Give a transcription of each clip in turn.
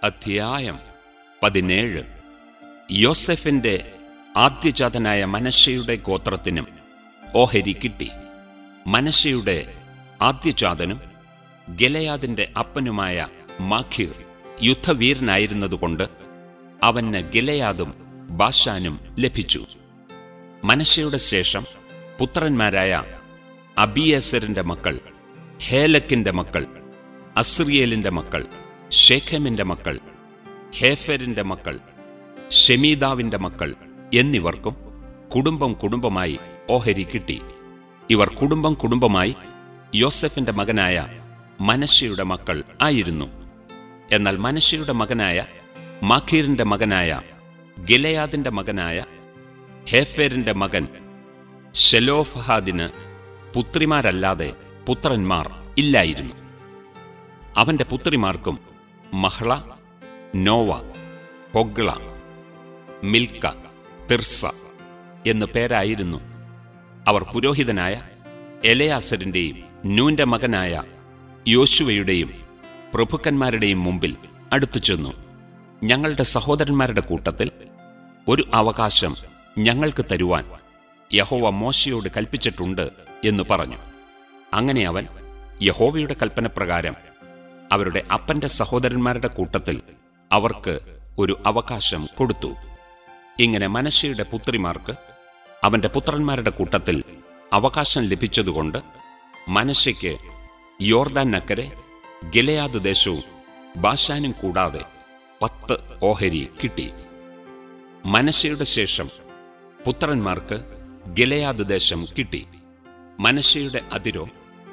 അധ്യായം 17. യോസെഫിന്റെ ആദ്യജാതനായ മനശ്ശെയുടെ ഗോത്രത്തിനും ഓഹരി കിട്ടി. മനശ്ശെയുടെ ആദ്യജാതനും ഗിലെയാദിന്റെ അപ്പനുമായ മാഖീർ യുദ്ധവീരനായിരുന്നതുകൊണ്ട് അവന് ഗിലെയാദും ബാശാനും ലഭിച്ചു. മനശ്ശെയുടെ ശേഷം പുത്രന്മാരായ അബീയേസരിന്റെ മക്കൾ, ഹേലെക്കിന്റെ മക്കൾ, അസ്രിയേലിന്റെ മക്കൾ, ശേഖെമിന്റെ മക്കൾ, ഹേഫെരിന്റെ മക്കൾ, ശെമീദാവിന്റെ മക്കൾ എന്നിവർക്കും കുടുംബം കുടുംബമായി ഓഹരി കിട്ടി. ഇവർ കുടുംബം കുടുംബമായി യോസെഫിന്റെ മകനായ മനശ്ശെയുടെ മക്കൾ ആയിരുന്നു. എന്നാൽ മനശ്ശെയുടെ മകനായ മാഖീറിന്റെ മകനായ ഗിലെയാദിന്റെ മകനായ ഹേഫെരിന്റെ മകൻ ശെലോഫഹാദിന് പുത്രിമാരല്ലാതെ പുത്രന്മാർ ഇല്ലായിരുന്നു. അവന്റെ പുത്രിമാർക്കും മഹ്ള, നോവ, ഹൊഗ്ള, മിൽക്ക, തിർസ എന്നു പേരായിരുന്നു. അവർ പുരോഹിതനായ എലെയാസരിന്റെയും നൂന്റെ മകനായ യോശുവയുടെയും പ്രഭുക്കന്മാരുടെയും മുമ്പിൽ അടുത്തുചെന്നു. ഞങ്ങളുടെ സഹോദരന്മാരുടെ കൂട്ടത്തിൽ ഒരു അവകാശം ഞങ്ങൾക്ക് തരുവാൻ യഹോവ മോശെയോട് കൽപ്പിച്ചിട്ടുണ്ട് എന്ന് പറഞ്ഞു. അങ്ങനെ അവൻ യഹോവയുടെ കൽപ്പനപ്രകാരം അവരുടെ അപ്പന്റെ സഹോദരന്മാരുടെ കൂട്ടത്തിൽ അവർക്ക് ഒരു അവകാശം കൊടുത്തു. ഇങ്ങനെ മനശ്ശെയുടെ പുത്രിമാർക്ക് അവന്റെ പുത്രന്മാരുടെ കൂട്ടത്തിൽ അവകാശം ലഭിച്ചതുകൊണ്ട് മനശ്ശെയ്ക്ക് യോർദാനക്കരെ ഗിലെയാദ് ദേശവും ബാശാനും കൂടാതെ 10 ഓഹരി കിട്ടി. മനശ്ശെയുടെ ശേഷം പുത്രന്മാർക്ക് ഗിലെയാദ് ദേശം കിട്ടി. മനശ്ശെയുടെ അതിരോ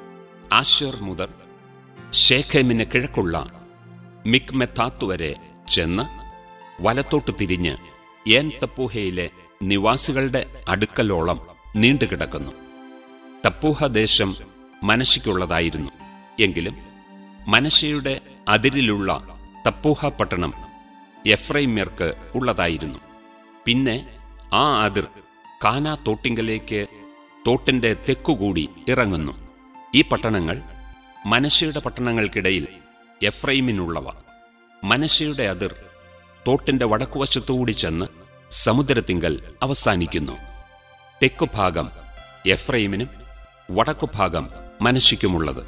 ആശേർ മുതൽ ശേഖെമിന് കിഴക്കുള്ള മിക്മെത്താത്ത് വരെ ചെന്ന് വലത്തോട്ട് തിരിഞ്ഞ് ഏൻ തപ്പൂഹയിലെ നിവാസികളുടെ അടുക്കലോളം നീണ്ടുകിടക്കുന്നു. തപ്പൂഹ ദേശം മനശ്ശെയ്ക്കുള്ളതായിരുന്നു. എങ്കിലും മനശ്ശെയുടെ അതിരിലുള്ള തപ്പൂഹ പട്ടണം എഫ്രൈമ്യർക്ക് ഉള്ളതായിരുന്നു. പിന്നെ ആ അതിർ കാനാ തോട്ടിങ്കലേക്ക് തോട്ടിന്റെ തെക്കുകൂടി ഇറങ്ങുന്നു. ഈ പട്ടണങ്ങൾ മനശ്ശെയുടെ പട്ടണങ്ങൾക്കിടയിൽ എഫ്രൈമിനുള്ളവ. മനശ്ശെയുടെ അതിർ തോട്ടിന്റെ വടക്കുവശത്തുകൂടി ചെന്ന് സമുദ്രത്തിങ്കൽ അവസാനിക്കുന്നു. തെക്കുഭാഗം എഫ്രൈമിനും വടക്കുഭാഗം മനശ്ശെയ്ക്കുമുള്ളത്.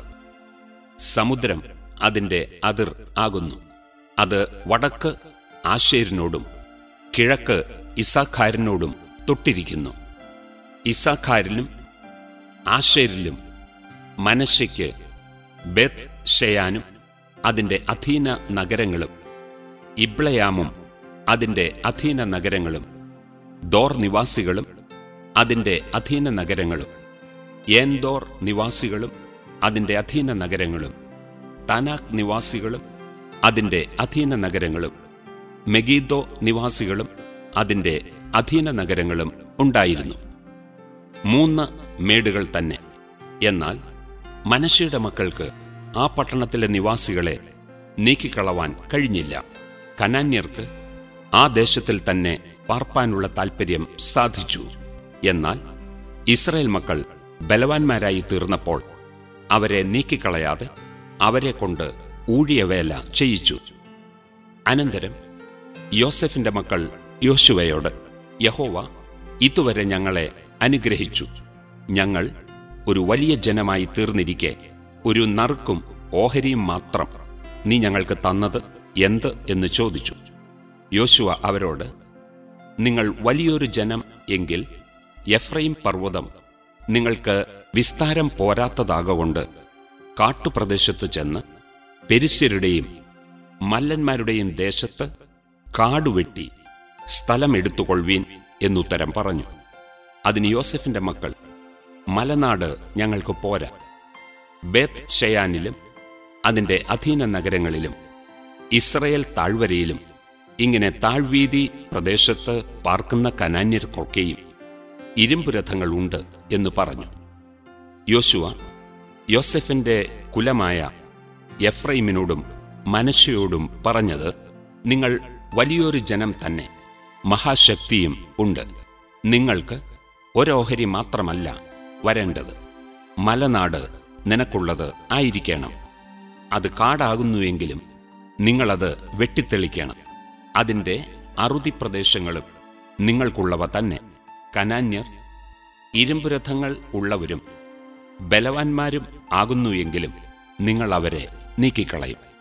സമുദ്രം അതിന്റെ അതിർ ആകുന്നു. അത് വടക്ക് ആശേരിനോടും കിഴക്ക് ഇസ്സാഖാരിനോടും തൊട്ടിരിക്കുന്നു. ഇസ്സാഖാരിലും ആശേരിലും മനശ്ശെയ്ക്ക് ബേത്ത് ഷെയാനും അതിന്റെ അധീന നഗരങ്ങളും, ഇബ്ളയാമും അതിന്റെ അധീന നഗരങ്ങളും, ദോർ നിവാസികളും അതിന്റെ അധീന നഗരങ്ങളും, ഏൻദോർ നിവാസികളും അതിന്റെ അധീന നഗരങ്ങളും, താനാക് നിവാസികളും അതിന്റെ അധീന നഗരങ്ങളും, മെഗീദോ നിവാസികളും അതിന്റെ അധീന നഗരങ്ങളും ഉണ്ടായിരുന്നു. 3 മേടുകൾ തന്നെ. എന്നാൽ മനശ്ശെയുടെ മക്കൾക്ക് ആ പട്ടണത്തിലെ നിവാസികളെ നീക്കിക്കളവാൻ കഴിഞ്ഞില്ല. കനാന്യർക്ക് ആ ദേശത്തിൽ തന്നെ പാർപ്പാനുള്ള താൽപര്യം സാധിച്ചു. എന്നാൽ ഇസ്രായേൽ മക്കൾ ബലവാന്മാരായി തീർന്നപ്പോൾ അവരെ നീക്കിക്കളയാതെ അവരെ കൊണ്ട് ഊഴിയവേല ചെയ്യിച്ചു. അനന്തരം യോസെഫിന്റെ മക്കൾ യോശുവയോട്, യഹോവ ഇതുവരെ ഞങ്ങളെ അനുഗ്രഹിച്ചു. ഞങ്ങൾ ഒരു വലിയ ജനമായി തീർന്നിരിക്കെ ഒരു നറുക്കും ഓഹരിയും മാത്രം നീ ഞങ്ങൾക്ക് തന്നത് എന്ത് എന്ന് ചോദിച്ചു. യോശുവ അവരോട്, നിങ്ങൾ വലിയൊരു ജനം എങ്കിൽ എഫ്രൈം പർവ്വതം നിങ്ങൾക്ക് വിസ്താരം പോരാത്തതാകൊണ്ട് കാട്ടുപ്രദേശത്ത് ചെന്ന് പെരിസ്യരുടെയും മല്ലന്മാരുടെയും ദേശത്ത് കാടുവെട്ടി സ്ഥലമെടുത്തുകൊള്ളുവീൻ എന്നുത്തരം പറഞ്ഞു. അതിന് യോസെഫിന്റെ മക്കൾ, മലനാട് ഞങ്ങൾക്ക് പോരാ. ബേത്ത് ഷെയാനിലും അതിന്റെ അധീന നഗരങ്ങളിലും ഇസ്രയേൽ താഴ്വരയിലും ഇങ്ങനെ താഴ്വീതി പ്രദേശത്ത് പാർക്കുന്ന കനാന്യർക്കൊക്കെയും ഇരുമ്പുരഥങ്ങൾ ഉണ്ട് എന്ന് പറഞ്ഞു. യോശുവ യോസെഫിന്റെ കുലമായ എഫ്രൈമിനോടും മനശ്ശെയോടും പറഞ്ഞത്, നിങ്ങൾ വലിയൊരു ജനം തന്നെ, മഹാശക്തിയും ഉണ്ട്. നിങ്ങൾക്ക് ഒരോഹരി മാത്രമല്ല വരേണ്ടത്, മലനാട് നിനക്കുള്ളത് ആയിരിക്കണം. അത് കാടാകുന്നുവെങ്കിലും നിങ്ങളത് വെട്ടിത്തെളിക്കണം. അതിൻ്റെ അറുതിപ്രദേശങ്ങളും നിങ്ങൾക്കുള്ളവ തന്നെ. കനാന്യർ ഇരുമ്പുരഥങ്ങൾ ഉള്ളവരും ബലവാന്മാരും ആകുന്നു എങ്കിലും നിങ്ങൾ അവരെ നീക്കിക്കളയും.